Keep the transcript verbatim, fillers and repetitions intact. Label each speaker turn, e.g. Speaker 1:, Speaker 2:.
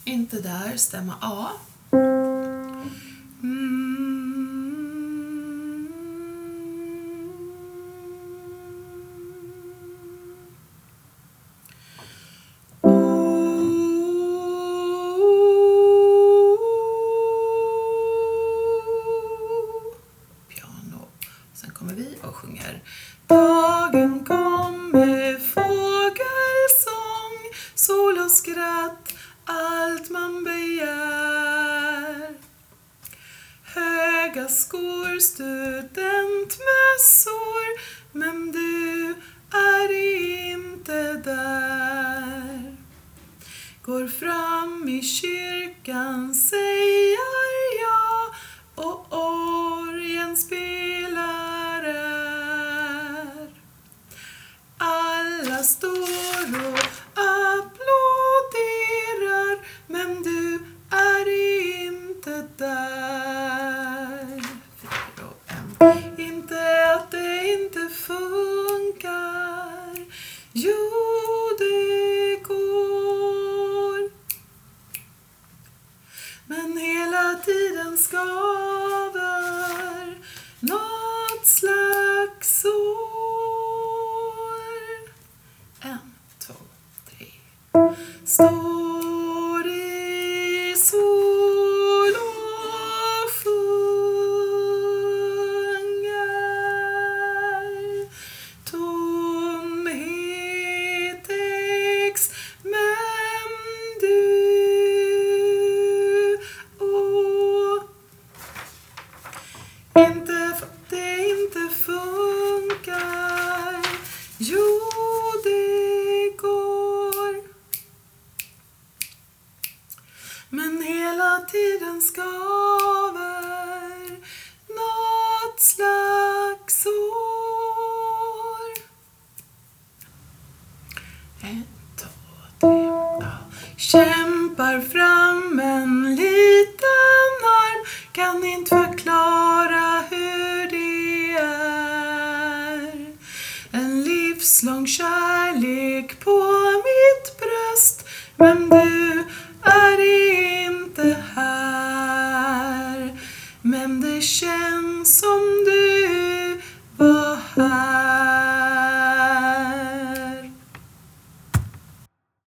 Speaker 1: Inte där, stämma A. Mm. Piano. Sen kommer vi och sjunger. Dagen kommer, fågelsång, sol och skratt, allt man begär. Höga skor, studentmössor, men du är inte där. Går fram i kyrkan, säger jag, och orgeln spelar är. Alla står och applåderar, men du är inte där. Fyra och en. Inte att det inte funkar. Jo, det går. Men hela tiden skaver något slags år. En, två, tre. Står i sol och sjunger. Tomhet täcks, men du och inte för att det inte funkar. Jo, det går. Men hela tiden skaver något slags år. Ett, två, tre, ja. Kämpar fram en liten arm, kan inte förklara hur det är. En livslång kärlek på mitt bröst, men det